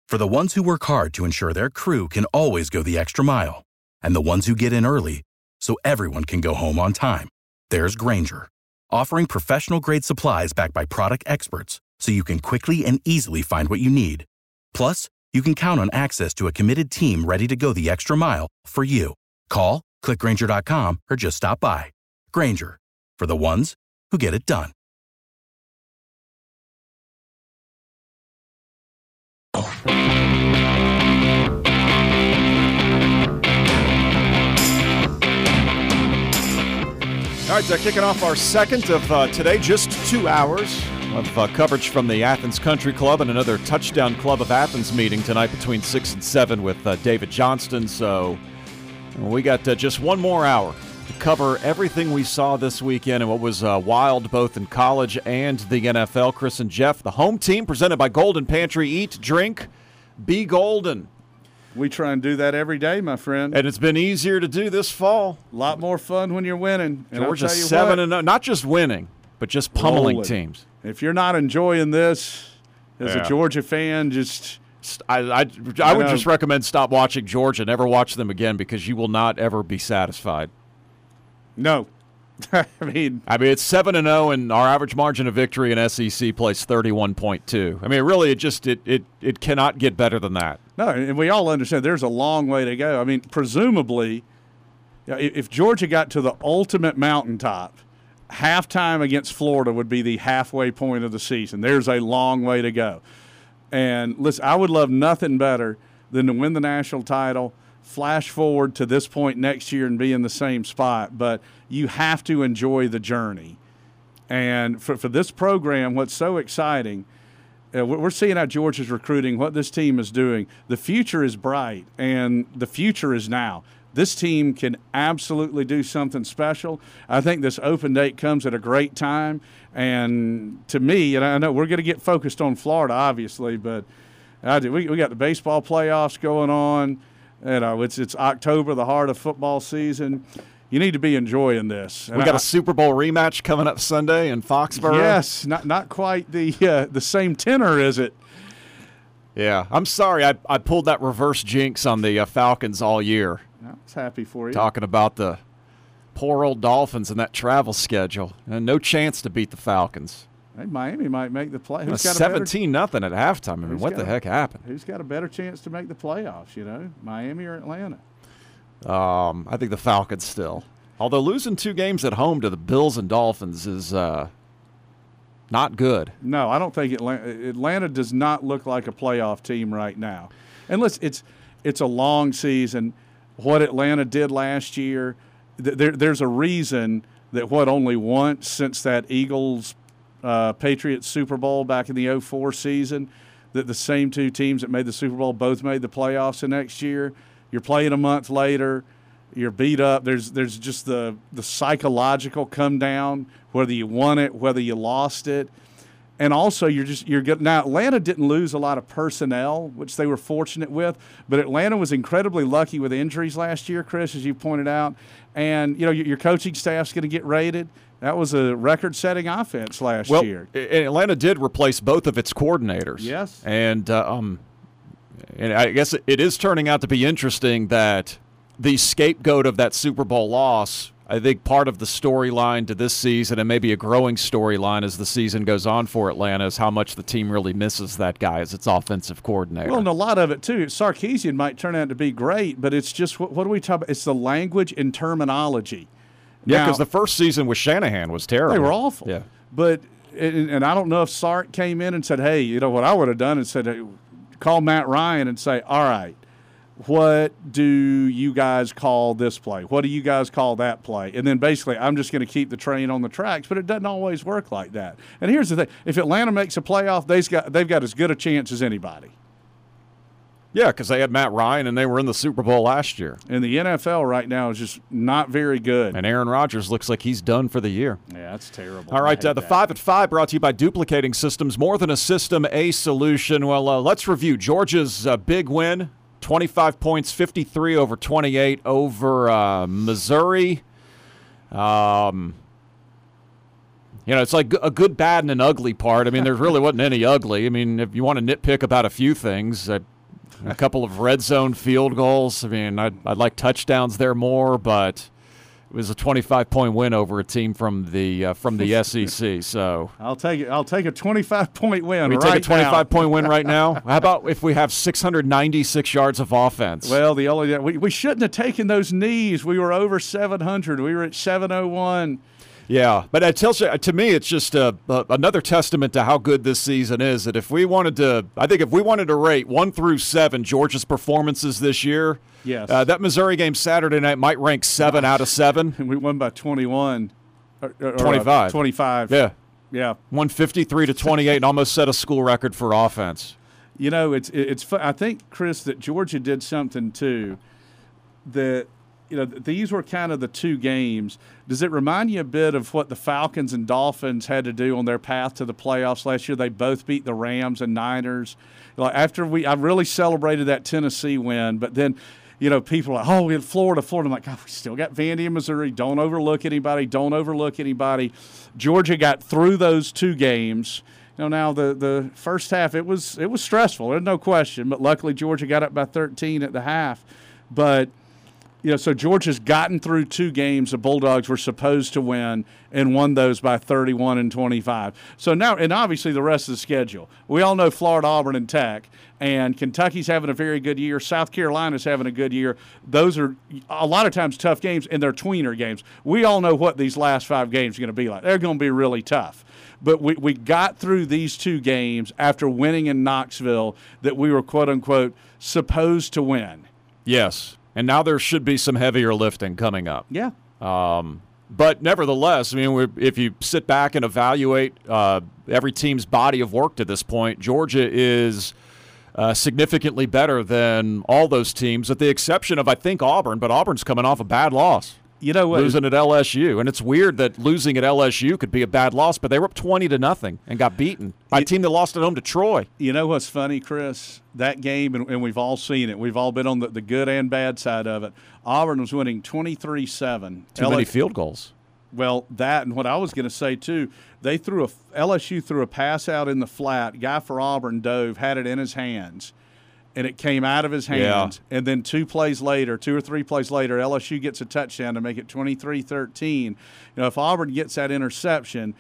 For the ones who work hard to ensure their crew can always go the extra mile, and the ones who get in early so everyone can go home on time, there's Grainger, offering professional-grade supplies backed by product experts so you can quickly and easily find what you need. Plus, you can count on access to a committed team ready to go the extra mile for you. Call, click Grainger.com, or just stop by. Grainger, for the ones who get it done. All right, kicking off our second of today, just 2 hours of coverage from the Athens Country Club and another Touchdown Club of Athens meeting tonight between 6 and 7 with David Johnston. So we got just one more hour to cover everything we saw this weekend and what was wild both in college and the NFL. Chris and Jeff, the home team, presented by Golden Pantry. Eat, drink, be golden. We try and do that every day, my friend. And it's been easier to do this fall. A lot more fun when you're winning. And Georgia 7-0, not just winning, but just pummeling teams. If you're not enjoying this as a Georgia fan, I would just recommend stop watching Georgia. Never watch them again because you will not ever be satisfied. No. I mean, it's 7-0, and our average margin of victory in SEC play is 31.2. I mean, really, it cannot get better than that. No, and we all understand there's a long way to go. I mean, presumably, if Georgia got to the ultimate mountaintop, halftime against Florida would be the halfway point of the season. There's a long way to go. And listen, I would love nothing better than to win the national title, flash forward to this point next year and be in the same spot. But you have to enjoy the journey. And for this program, what's so exciting, we're seeing how Georgia's recruiting, what this team is doing. The future is bright, and the future is now. This team can absolutely do something special. I think this open date comes at a great time. And to me, and I know we're going to get focused on Florida, obviously, but we got the baseball playoffs going on. It's October, the heart of football season. You need to be enjoying this. We got a Super Bowl rematch coming up Sunday in Foxborough. Yes, not quite the same tenor, is it? Yeah, I'm sorry I pulled that reverse jinx on the Falcons all year. I was happy for you. Talking about the poor old Dolphins and that travel schedule. And no chance to beat the Falcons. Hey, Miami might make the play. 17-0 at halftime. I mean, what the heck happened? Who's got a better chance to make the playoffs, Miami or Atlanta? I think the Falcons still. Although losing 2 games at home to the Bills and Dolphins is not good. No, I don't think Atlanta does not look like a playoff team right now. And listen, it's a long season. What Atlanta did last year, there's a reason that only once since that Eagles Patriots Super Bowl back in the 2004 season, that the same 2 teams that made the Super Bowl both made the playoffs the next year. You're playing a month later, you're beat up. There's just the psychological come down, whether you won it, whether you lost it. And also, you're good. Now, Atlanta didn't lose a lot of personnel, which they were fortunate with, but Atlanta was incredibly lucky with injuries last year, Chris, as you pointed out. And, your coaching staff's going to get rated. That was a record-setting offense last year. Atlanta did replace both of its coordinators. Yes. And I guess it is turning out to be interesting that the scapegoat of that Super Bowl loss, I think part of the storyline to this season, and maybe a growing storyline as the season goes on for Atlanta, is how much the team really misses that guy as its offensive coordinator. Well, and a lot of it, too. Sarkisian might turn out to be great, but it's just, what do we talk about? It's the language and terminology. Yeah, because the first season with Shanahan was terrible. They were awful. Yeah. But, and I don't know if Sark came in and said, hey, what I would have done is said, hey, call Matt Ryan and say, all right, what do you guys call this play? What do you guys call that play? And then basically I'm just going to keep the train on the tracks, but it doesn't always work like that. And here's the thing. If Atlanta makes a playoff, they've got as good a chance as anybody. Yeah, because they had Matt Ryan, and they were in the Super Bowl last year. And the NFL right now is just not very good. And Aaron Rodgers looks like he's done for the year. Yeah, that's terrible. All right, the 5 at 5 brought to you by Duplicating Systems. More than a system, a solution. Well, let's review Georgia's big win, 25 points, 53 over 28 over Missouri. It's like a good, bad, and an ugly part. I mean, there really wasn't any ugly. I mean, if you want to nitpick about a few things, A couple of red zone field goals. I mean, I'd like touchdowns there more, but it was a 25-point win over a team from the SEC. So I'll take it. I'll take a 25-point win. We right take a 25-point win right now. How about if we have 696 yards of offense? Well, we shouldn't have taken those knees. We were over 700. We were at 701. Yeah, but it tells you, to me, it's just another testament to how good this season is. That if we wanted to rate 1 through 7 Georgia's performances this year, yes, that Missouri game Saturday night might rank 7 out of 7. And we won by 21. 25. 25. Yeah. Yeah. 153-28 and almost set a school record for offense. You know, it's I think, Chris, that Georgia did something too that, you know, these were kind of the two games. Does it remind you a bit of what the Falcons and Dolphins had to do on their path to the playoffs last year? They both beat the Rams and Niners. Like I really celebrated that Tennessee win, but then, you know, people are like, oh, we had Florida. I'm like, God, we still got Vandy and Missouri. Don't overlook anybody. Georgia got through those two games. You know, now the first half, it was stressful. There's no question, but luckily Georgia got up by 13 at the half. But you know, so Georgia's gotten through two games the Bulldogs were supposed to win and won those by 31 and 25. So now, and obviously the rest of the schedule. We all know Florida, Auburn, and Tech, and Kentucky's having a very good year. South Carolina's having a good year. Those are a lot of times tough games, and they're tweener games. We all know what these last 5 games are going to be like. They're going to be really tough. But we got through these two games after winning in Knoxville that we were, quote-unquote, supposed to win. Yes. And now there should be some heavier lifting coming up. Yeah. But nevertheless, I mean, if you sit back and evaluate every team's body of work to this point, Georgia is significantly better than all those teams, with the exception of, I think, Auburn. But Auburn's coming off a bad loss. You know what? Losing at LSU. And it's weird that losing at LSU could be a bad loss, but they were up 20-0 and got beaten by a team that lost at home to Troy. You know what's funny, Chris? That game, and we've all seen it. We've all been on the good and bad side of it. Auburn was winning 23-7. Too many field goals. Well, that, and what I was going to say, too, LSU threw a pass out in the flat. Guy for Auburn dove, had it in his hands, and it came out of his hands. Yeah. And then 2 or 3 plays later, LSU gets a touchdown to make it 23-13. You know, if Auburn gets that interception,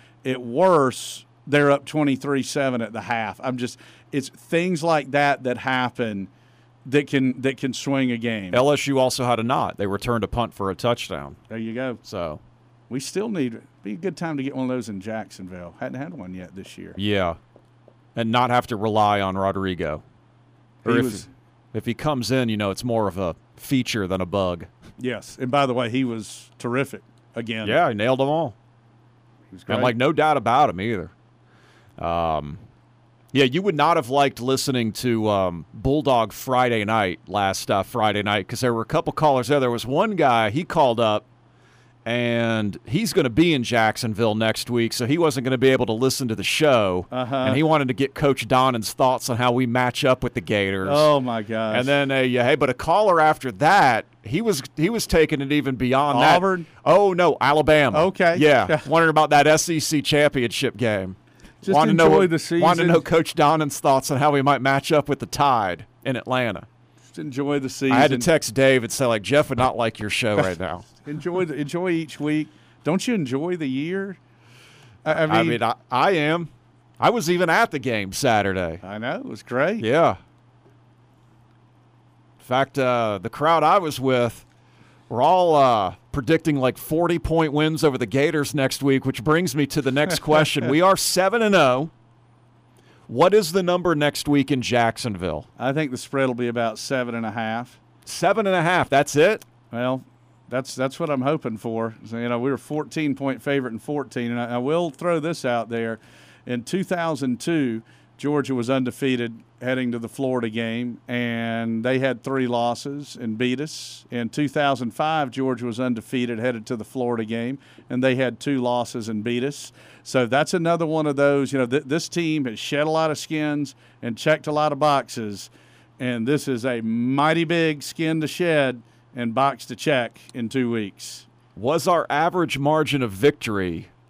they're up 23-7 at the half. It's things like that happen that can swing a game. LSU also had a knot. They returned a punt for a touchdown. There you go. So we still be a good time to get one of those in Jacksonville. Hadn't had one yet this year. Yeah, and not have to rely on Rodrigo. Or if he comes in, you know, it's more of a feature than a bug. Yes, and by the way, he was terrific again. Yeah, he nailed them all. He was great. And, like, no doubt about him either. Yeah, you would not have liked listening to Bulldog Friday night last Friday night, because there were a couple callers there. There was one guy, he called up, and he's going to be in Jacksonville next week, so he wasn't going to be able to listen to the show. And he wanted to get Coach Donnan's thoughts on how we match up with the Gators. Oh, my gosh. And then, but a caller after that, he was taking it even beyond that. Auburn? Oh, no, Alabama. Okay. Yeah, wondering about that SEC championship game. Just enjoy the season. Wanted to know Coach Donnan's thoughts on how we might match up with the Tide in Atlanta. Just enjoy the season. I had to text Dave and say, like, Jeff would not like your show right now. Enjoy each week. Don't you enjoy the year? I mean, I am. I was even at the game Saturday. I know. It was great. Yeah. In fact, the crowd I was with were all predicting like 40-point wins over the Gators next week, which brings me to the next question. We are 7-0. What is the number next week in Jacksonville? I think the spread will be about 7.5. 7.5. That's it? Well, that's what I'm hoping for. So, you know, we were 14-point favorite in 14, and I will throw this out there. In 2002, Georgia was undefeated heading to the Florida game, and they had 3 losses and beat us. In 2005, Georgia was undefeated headed to the Florida game, and they had 2 losses and beat us. So that's another one of those. You know, this team has shed a lot of skins and checked a lot of boxes, and this is a mighty big skin to shed and box to check in 2 weeks. Was our average margin of victory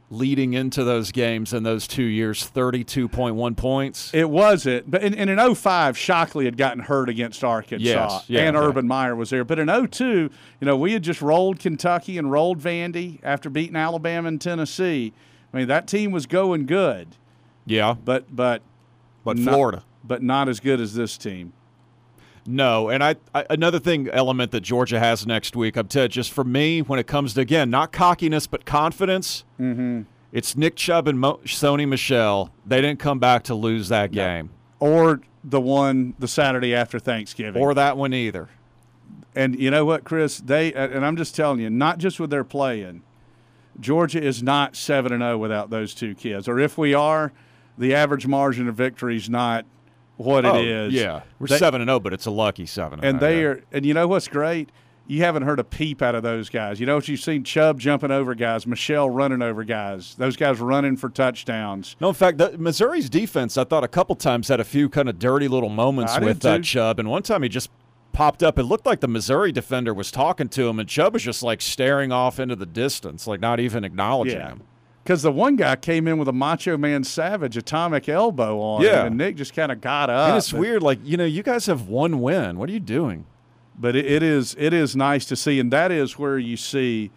leading into those games in those 2 years, 32.1 points. It wasn't. But in 05, Shockley had gotten hurt against Arkansas, Yes, yeah, and okay. Urban Meyer was there. But in 02, we had just rolled Kentucky and rolled Vandy after beating Alabama and Tennessee. I mean, that team was going good. Yeah, But Florida. But not as good as this team. No, and I another element that Georgia has next week, I'm telling you, just for me, when it comes to, again, not cockiness but confidence, it's Nick Chubb and Sony Michel. They didn't come back to lose that game. Or the Saturday after Thanksgiving. Or that one either. And you know what, Chris? And I'm just telling you, not just with their playing, Georgia is not 7-0 without those two kids. Or if we are, the average margin of victory is not what it is. Yeah, we're 7-0, but it's a lucky 7-0. And they are. And you know what's great? You haven't heard a peep out of those guys. You know what you've seen? Chubb jumping over guys, Michelle running over guys. Those guys running for touchdowns. No, in fact, Missouri's defense, I thought a couple times had a few kind of dirty little moments with Chubb. And one time he just popped up. It looked like the Missouri defender was talking to him, and Chubb was just like staring off into the distance, like not even acknowledging him. Because the one guy came in with a Macho Man Savage atomic elbow on him, and Nick just kind of got up. And it's weird, like, you guys have one win. What are you doing? But it is nice to see, and that is where you see,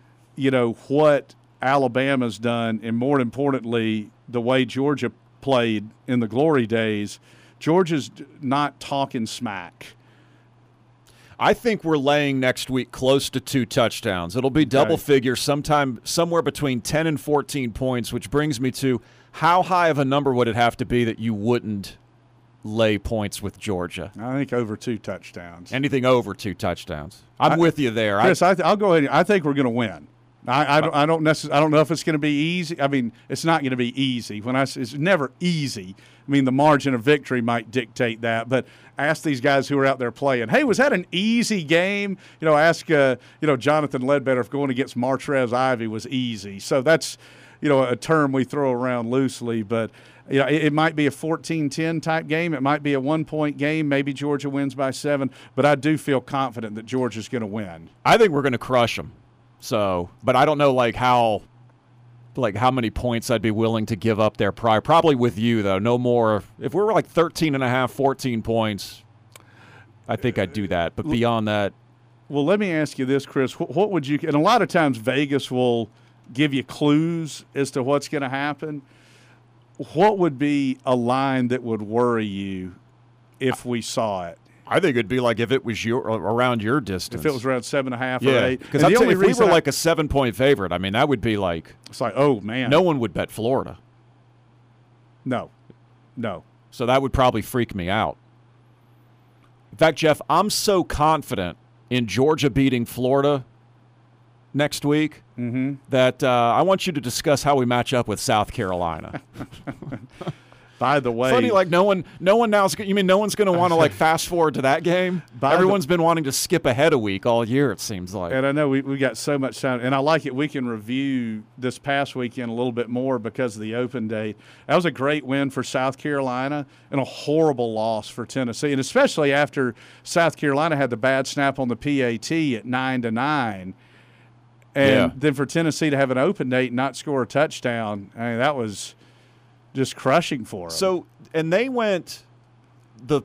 what Alabama's done, and more importantly, the way Georgia played in the glory days. Georgia's not talking smack. I think we're laying next week close to 2 touchdowns. It'll be double figures somewhere between 10 and 14 points, which brings me to how high of a number would it have to be that you wouldn't lay points with Georgia? I think over 2 touchdowns. Anything over 2 touchdowns. I'm with you there. Chris, I'll go ahead. I think we're going to win. I don't know if it's going to be easy. I mean, it's not going to be easy. It's never easy. I mean, the margin of victory might dictate that, but ask these guys who are out there playing, hey, was that an easy game? Ask Jonathan Ledbetter if going against Martrez Ivy was easy. So that's, a term we throw around loosely, but it might be a 14-10 type game. It might be a 1-point game. Maybe Georgia wins by 7, but I do feel confident that Georgia's going to win. I think we're going to crush them. So, but I don't know how many points I'd be willing to give up there prior. Probably with you, though. No more. If we were like 13.5, 14 points, I think I'd do that. But beyond that. Well, let me ask you this, Chris. What would you – and a lot of times Vegas will give you clues as to what's going to happen. What would be a line that would worry you if we saw it? I think it'd be like if it was around your distance. If it was around 7.5 or 8. Because if we were like a 7-point favorite, I mean, that would be like – it's like, oh, man. No one would bet Florida. No. So that would probably freak me out. In fact, Jeff, I'm so confident in Georgia beating Florida next week that I want you to discuss how we match up with South Carolina. By the way, funny, like no one now's. You mean no one's going to want to like fast forward to that game? Everyone's been wanting to skip ahead a week all year. It seems like. And I know we got so much time, and I like it. We can review this past weekend a little bit more because of the open date. That was a great win for South Carolina and a horrible loss for Tennessee, and especially after South Carolina had the bad snap on the PAT at 9-9, and then for Tennessee to have an open date and not score a touchdown. I mean, that was just crushing for them. So, and they went the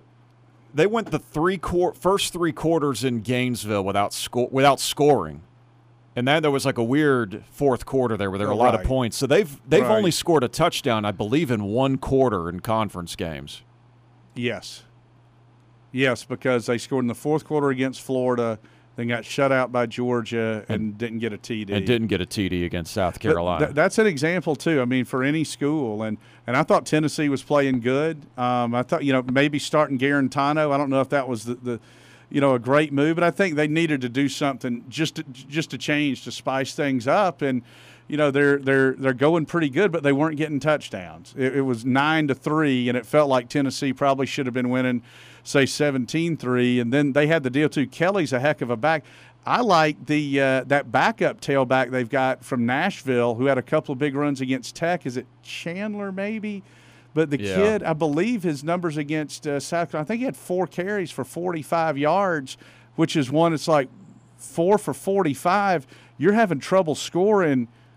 first 3 quarters in Gainesville without scoring, and then there was like a weird fourth quarter there where there were a lot of points. So they've only scored a touchdown, I believe, in 1 quarter in conference games. Yes, because they scored in the fourth quarter against Florida. Then got shut out by Georgia and didn't get a TD. And didn't get a TD against South Carolina. That's an example, too, I mean, for any school. And I thought Tennessee was playing good. I thought, maybe starting Garantano. I don't know if that was a great move. But I think they needed to do something just to change, to spice things up. And, they're going pretty good, but they weren't getting touchdowns. It was 9-3, and it felt like Tennessee probably should have been winning, say, 17-3. And then they had the deal, too. Kelly's a heck of a back. I like that backup tailback they've got from Nashville who had a couple of big runs against Tech. Is it Chandler maybe? But the kid, I believe his numbers against South Carolina, I think he had 4 carries for 45 yards, which is one it's like 4 for 45. You're having trouble scoring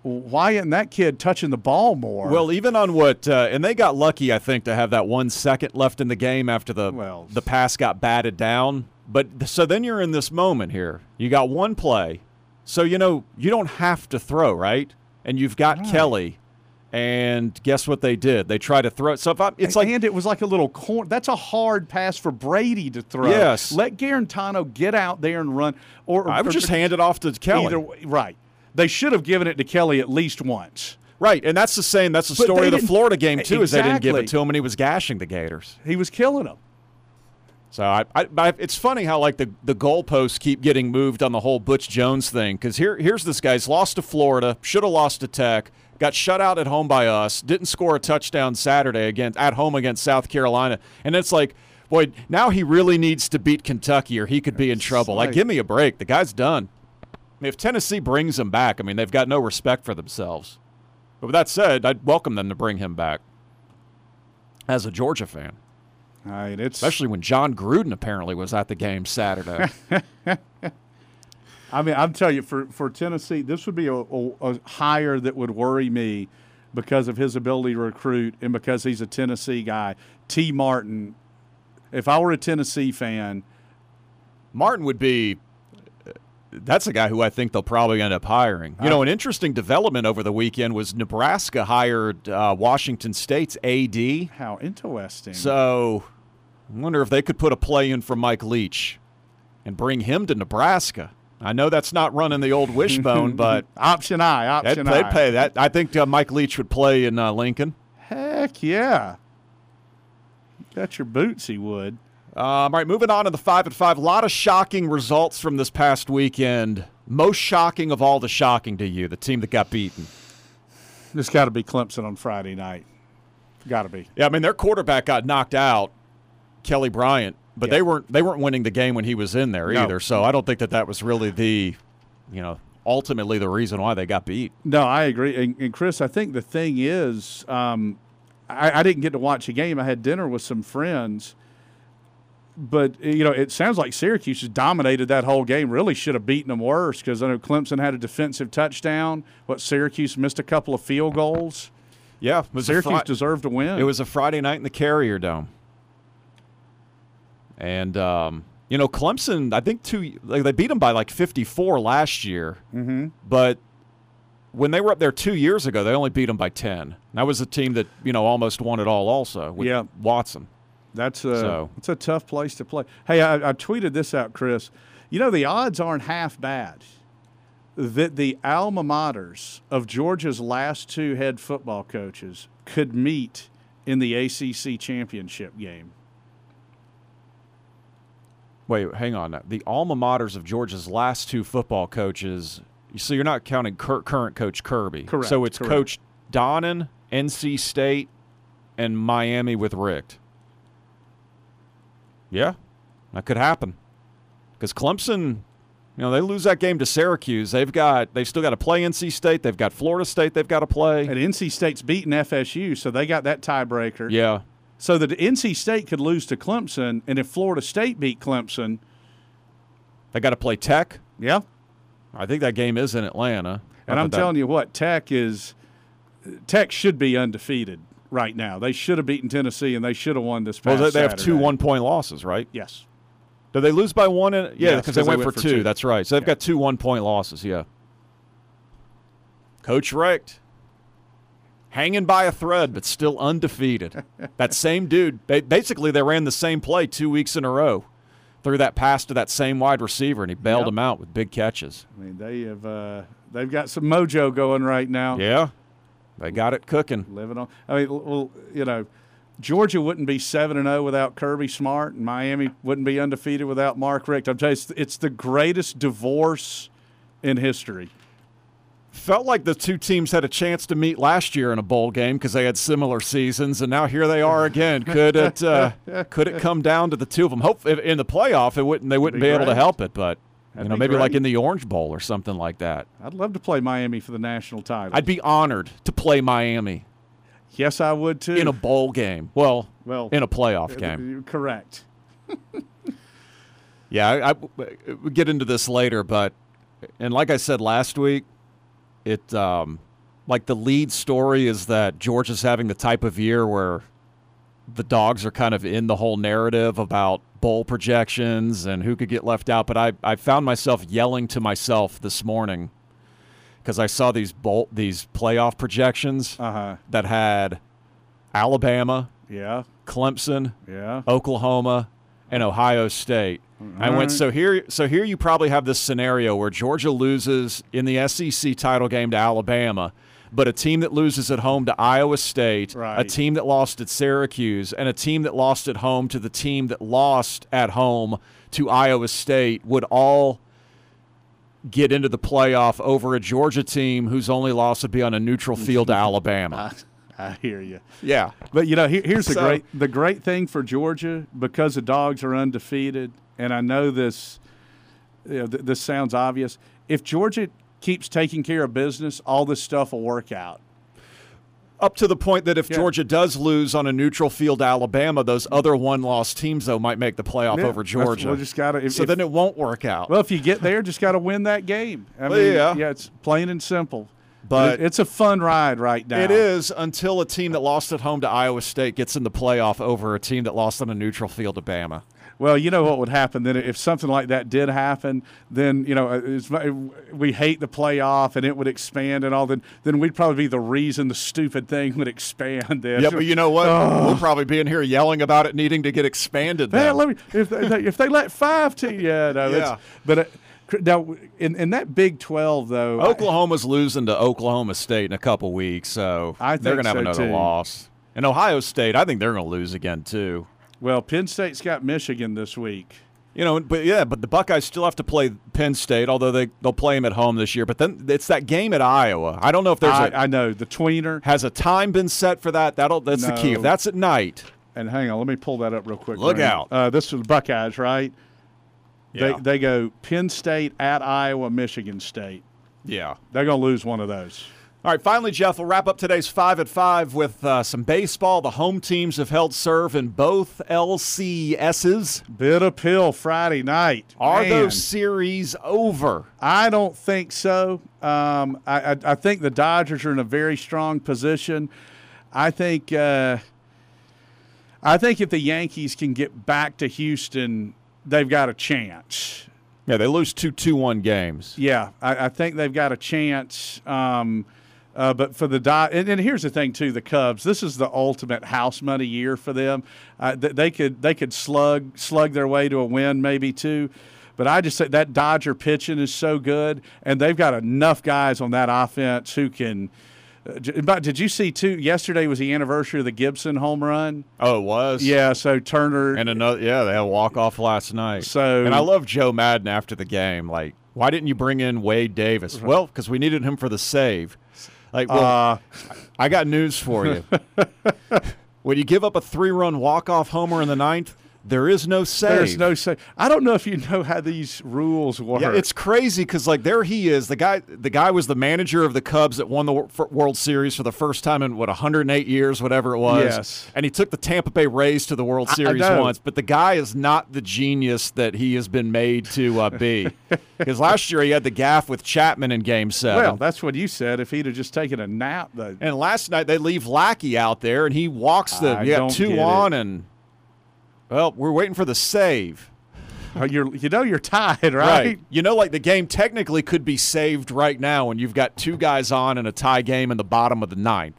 why isn't that kid touching the ball more? Well, even on what and they got lucky, I think, to have that 1 second left in the game after the pass got batted down. But so then you're in this moment here. You got one play. So, you don't have to throw, right? And you've got Kelly. And guess what they did? They tried to throw it. So and it was like a little corner. That's a hard pass for Brady to throw. Yes. Let Guarantano get out there and run. Or I would just hand it off to Kelly. Right. They should have given it to Kelly at least once. Right, and that's the story of the Florida game, too, is they didn't give it to him, and he was gashing the Gators. He was killing them. So it's funny how, like, the goalposts keep getting moved on the whole Butch Jones thing, because here's this guy. He's lost to Florida, should have lost to Tech, got shut out at home by us, didn't score a touchdown Saturday at home against South Carolina, and it's like, boy, now he really needs to beat Kentucky or he could be in trouble. Like, give me a break. The guy's done. If Tennessee brings him back, I mean, they've got no respect for themselves. But with that said, I'd welcome them to bring him back as a Georgia fan. All right, especially when John Gruden apparently was at the game Saturday. I mean, I'm telling you, for Tennessee, this would be a hire that would worry me because of his ability to recruit and because he's a Tennessee guy. T. Martin, if I were a Tennessee fan. Martin would be – that's a guy who I think they'll probably end up hiring. An interesting development over the weekend was Nebraska hired Washington State's AD. How interesting. So I wonder if they could put a play in for Mike Leach and bring him to Nebraska. I know that's not running the old wishbone, but option I. They'd pay that. I think Mike Leach would play in Lincoln. Heck yeah. Got your boots, he would. All right, moving on to the 5 at 5. A lot of shocking results from this past weekend. Most shocking of all the shocking to you, the team that got beaten. It's got to be Clemson on Friday night. Got to be. Yeah, I mean, their quarterback got knocked out, Kelly Bryant, but they weren't winning the game when he was in there either. So I don't think that was really ultimately the reason why they got beat. No, I agree. And Chris, I think the thing is, I didn't get to watch a game. I had dinner with some friends. But, it sounds like Syracuse has dominated that whole game. Really should have beaten them worse because I know Clemson had a defensive touchdown. Syracuse missed a couple of field goals. Yeah. Syracuse deserved to win. It was a Friday night in the Carrier Dome. And, Clemson, I think they beat them by like 54 last year. Mm-hmm. But when they were up there 2 years ago, they only beat them by 10. That was a team that, almost won it all also with Watson. It's a tough place to play. Hey, I tweeted this out, Chris. The odds aren't half bad that the alma maters of Georgia's last two head football coaches could meet in the ACC championship game. Wait, hang on. The alma maters of Georgia's last two football coaches, so you're not counting current Coach Kirby. Correct. So it's Coach Donnan, NC State, and Miami with Richt. Yeah, that could happen. Because Clemson, they lose that game to Syracuse. They've still got to play NC State. They've got Florida State they've got to play. And NC State's beaten FSU, so they got that tiebreaker. Yeah. So the NC State could lose to Clemson, and if Florida State beat Clemson, they got to play Tech. Yeah. I think that game is in Atlanta. And I'm telling you what, Tech should be undefeated right now. They should have beaten Tennessee, and they should have won this past Saturday. They have Saturday. 2 1-point losses, right? Yes. Did they lose by one? Yeah, because they went for two. That's right. So they've got 2 1-point losses, yeah. Coach Richt, hanging by a thread, but still undefeated. That same dude, basically they ran the same play 2 weeks in a row. Threw that pass to that same wide receiver, and he bailed him out with big catches. I mean, they've got some mojo going right now. Yeah. They got it cooking. Living on. I mean, Georgia wouldn't be 7-0 without Kirby Smart, and Miami wouldn't be undefeated without Mark Richt. I'm telling you, it's the greatest divorce in history. Felt like the two teams had a chance to meet last year in a bowl game because they had similar seasons, and now here they are again. Could it come down to the two of them? Hope in the playoff they wouldn't be able to help it, but. Maybe great. Like in the Orange Bowl or something like that. I'd love to play Miami for the national title. I'd be honored to play Miami. Yes, I would too. In a bowl game. Well, in a playoff game. Correct. Yeah, we'll get into this later, but like I said last week, like the lead story is that Georgia's having the type of year where the dogs are kind of in the whole narrative about bowl projections and who could get left out. But I found myself yelling to myself this morning because I saw these playoff projections that had Alabama, Clemson, Oklahoma, and Ohio State. I went, so here you probably have this scenario where Georgia loses in the SEC title game to Alabama, but a team that loses at home to Iowa State, a team that lost at Syracuse, and a team that lost at home to the team that lost at home to Iowa State would all get into the playoff over a Georgia team whose only loss would be on a neutral field to Alabama. I hear you. Yeah. But, here's the great thing for Georgia, because the dogs are undefeated, and I know this this sounds obvious. If Georgia keeps taking care of business, all this stuff will work out. Up to the point that if Georgia does lose on a neutral field to Alabama, those other one-loss teams, though, might make the playoff over Georgia. Then it won't work out. Well, if you get there, just got to win that game. I mean, it's plain and simple. But it's a fun ride right now. It is, until a team that lost at home to Iowa State gets in the playoff over a team that lost on a neutral field to Bama. Well, you know what would happen then if something like that did happen, then, we hate the playoff and it would expand and all, then we'd probably be the reason the stupid thing would expand then. Yeah, but you know what? We'll probably be in here yelling about it needing to get expanded then. If they let 5 teams, but now, in that Big 12, though, Oklahoma's losing to Oklahoma State in a couple weeks, so they're going to have another loss. And Ohio State, I think they're going to lose again, too. Well, Penn State's got Michigan this week. But the Buckeyes still have to play Penn State, although they'll play them at home this year. But then it's that game at Iowa. I don't know if there's I know, the tweener. Has a time been set for that? That's the key. If that's at night. And hang on, let me pull that up real quick. Look out. This was Buckeyes, right? Yeah. They go Penn State at Iowa, Michigan State. Yeah. They're going to lose one of those. All right, finally, Jeff, we'll wrap up today's 5 at 5 with some baseball. The home teams have held serve in both LCSs. Bit of pill Friday night. Are those series over? I don't think so. I think the Dodgers are in a very strong position. I think if the Yankees can get back to Houston, they've got a chance. Yeah, they lose 2-2-1 games. Yeah, I think they've got a chance. But for the and here's the thing too, the Cubs. This is the ultimate house money year for them. They could slug their way to a win, maybe two. But I just say that Dodger pitching is so good, and they've got enough guys on that offense who can. Did you see too? Yesterday was the anniversary of the Gibson home run. Oh, it was. Yeah. So Turner and another. Yeah, they had a walk off last night. And I love Joe Madden after the game. Like, why didn't you bring in Wade Davis? Well, because we needed him for the save. Like, I got news for you. When you give up a 3-run walk-off homer in the ninth, there is no save. There's no save. I don't know if you know how these rules work. Yeah, it's crazy because, there he is. The guy was the manager of the Cubs that won the World Series for the first time in, 108 years, whatever it was. Yes. And he took the Tampa Bay Rays to the World Series once. But the guy is not the genius that he has been made to be. Because last year he had the gaffe with Chapman in Game 7. Well, that's what you said. If he'd have just taken a nap, though. And last night they leave Lackey out there, and he walks the. You got 2 on, and. Well, we're waiting for the save. You're tied, right? The game technically could be saved right now when you've got 2 guys on in a tie game in the bottom of the ninth.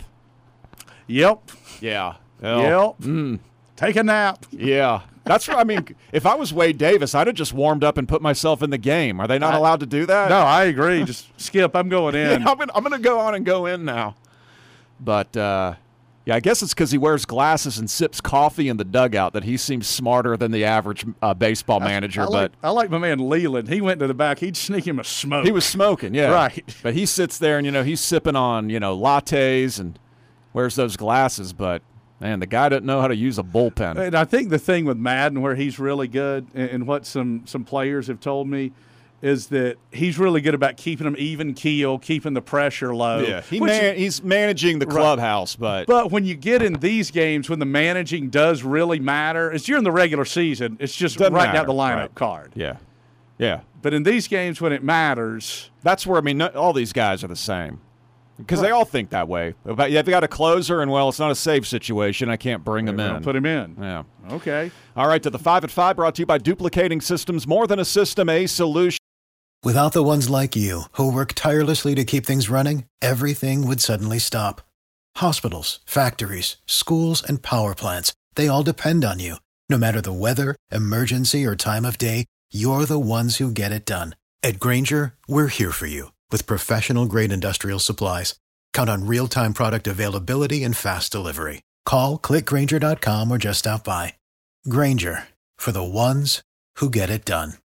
Yep. Yeah. Well, take a nap. Yeah. That's what I mean. If I was Wade Davis, I'd have just warmed up and put myself in the game. Are they not allowed to do that? No, I agree. Just skip. I'm going in. Yeah, I'm going to go on and go in now. But, I guess it's because he wears glasses and sips coffee in the dugout that he seems smarter than the average baseball manager. I like my man Leland. He went to the back. He'd sneak him a smoke. He was smoking, yeah. Right. But he sits there and, he's sipping on, lattes and wears those glasses. But, man, the guy doesn't know how to use a bullpen. And I think the thing with Madden where he's really good and what some players have told me is that he's really good about keeping them even keel, keeping the pressure low. Yeah, he's managing the clubhouse. But when you get in these games, when the managing does really matter, it's during the regular season. It's just writing out the lineup card. Yeah, yeah. But in these games when it matters. That's where, all these guys are the same. Because they all think that way. But yeah, they got a closer, and, well, it's not a safe situation. I can't bring him in. Put him in. Yeah. Okay. All right, to the 5 at 5, brought to you by Duplicating Systems. More than a system, a solution. Without the ones like you, who work tirelessly to keep things running, everything would suddenly stop. Hospitals, factories, schools, and power plants, they all depend on you. No matter the weather, emergency, or time of day, you're the ones who get it done. At Grainger, we're here for you with professional-grade industrial supplies. Count on real-time product availability and fast delivery. Call, click Grainger.com, or just stop by. Grainger, for the ones who get it done.